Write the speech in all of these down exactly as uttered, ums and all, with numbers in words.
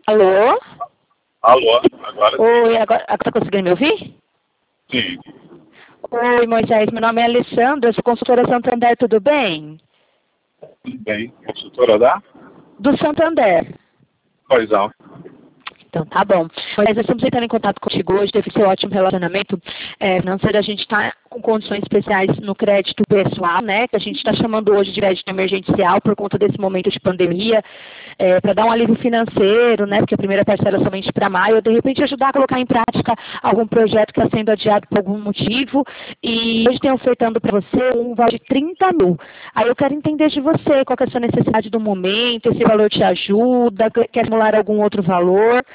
Alô? Alô, agora sim. Oi, agora, agora tá conseguindo me ouvir? Sim, Oi, Moisés, meu nome é Alessandra, eu sou consultora Santander, tudo bem? tudo bem. Consultora da? Do Santander. Pois não. Então, tá bom. Mas nós estamos entrando em contato contigo hoje, deve ser um ótimo relacionamento é, financeiro. A gente está com condições especiais no crédito pessoal, né? Que a gente está chamando hoje de crédito emergencial por conta desse momento de pandemia, é, para dar um alívio financeiro, né? Porque a primeira parcela é somente para maio, de repente ajudar a colocar em prática algum projeto que está sendo adiado por algum motivo. E hoje tem ofertando para você um valor de trinta mil. Aí eu quero entender de você qual que é a sua necessidade do momento, esse valor te ajuda, quer simular algum outro valor.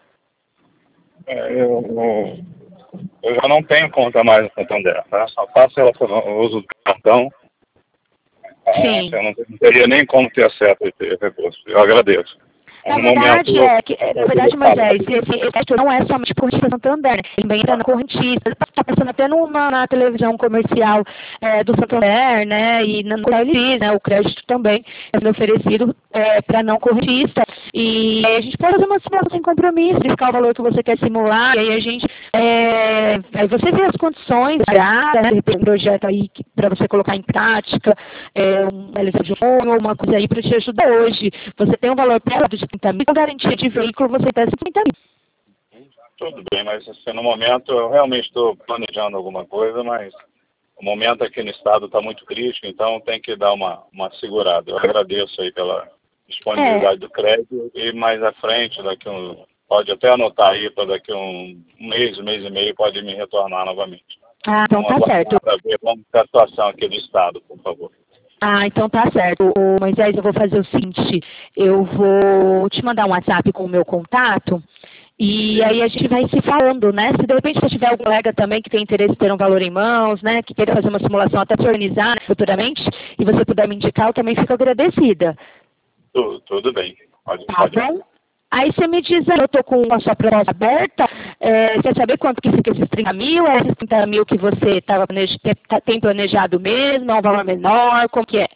É, eu, eu, eu já não tenho conta mais no Santander, tá? Só faço relacionamento, eu uso do cartão. Tá? Sim. Eu não, não teria nem como ter acesso a esse recurso. Eu agradeço. Na No momento, verdade, é que, na eu verdade, vou Moisés, falar. esse, esse crédito não é somente correntista Santander, né? Ele também entra na correntista. Está passando até numa, na televisão comercial é, do Santander, né? E no L I, né? O crédito também é sendo oferecido é, para não correntista. E aí a gente pode fazer uma simulação sem compromisso, verificar o valor que você quer simular, e aí a gente. É, aí você vê as condições, né? De repente, um projeto aí para você colocar em prática, é, um L C de ou uma coisa aí para te ajudar hoje. Você tem um valor perto de trinta mil, com garantia de veículo você peça trinta mil. Tudo bem, mas assim, no momento eu realmente estou planejando alguma coisa, mas o momento aqui no estado está muito crítico, então tem que dar uma, uma segurada. Eu agradeço aí pela É. disponibilidade do crédito e mais à frente, daqui um, pode até anotar aí para daqui um mês, um mês e meio, pode me retornar novamente. Ah, então tá certo. Para ver como está a situação aqui do estado, por favor. Ah, então tá certo. Ô, Moisés, eu vou fazer o seguinte, eu vou te mandar um WhatsApp com o meu contato e aí a gente vai se falando, né? Se de repente você tiver algum colega também que tem interesse em ter um valor em mãos, né? Que queira fazer uma simulação até se organizar, né, futuramente, e você puder me indicar, eu também fico agradecida. Tudo, tudo bem. Pode, Tá pode. bom? Aí você me diz, eu estou com a sua proposta aberta, é, quer saber quanto que fica esses trinta mil? É esses trinta mil que você tava planej tem planejado mesmo? É um valor menor? Como que é?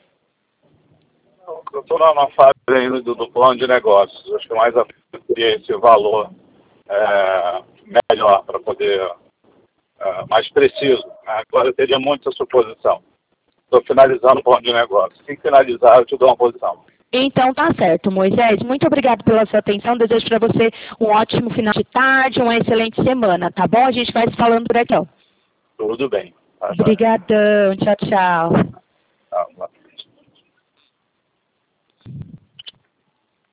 Eu estou na fase ainda do, do plano de negócios. Acho que mais a frente teria esse valor é, melhor para poder, é, mais preciso. Agora eu teria muita suposição. Estou finalizando o plano de negócios. Se finalizar, eu te dou uma posição. Então tá certo, Moisés. Muito obrigado pela sua atenção. Desejo para você um ótimo final de tarde, uma excelente semana, tá bom? A gente vai se falando por aqui, ó. Tudo bem. Tá, Obrigadão. Tchau, tchau. tá.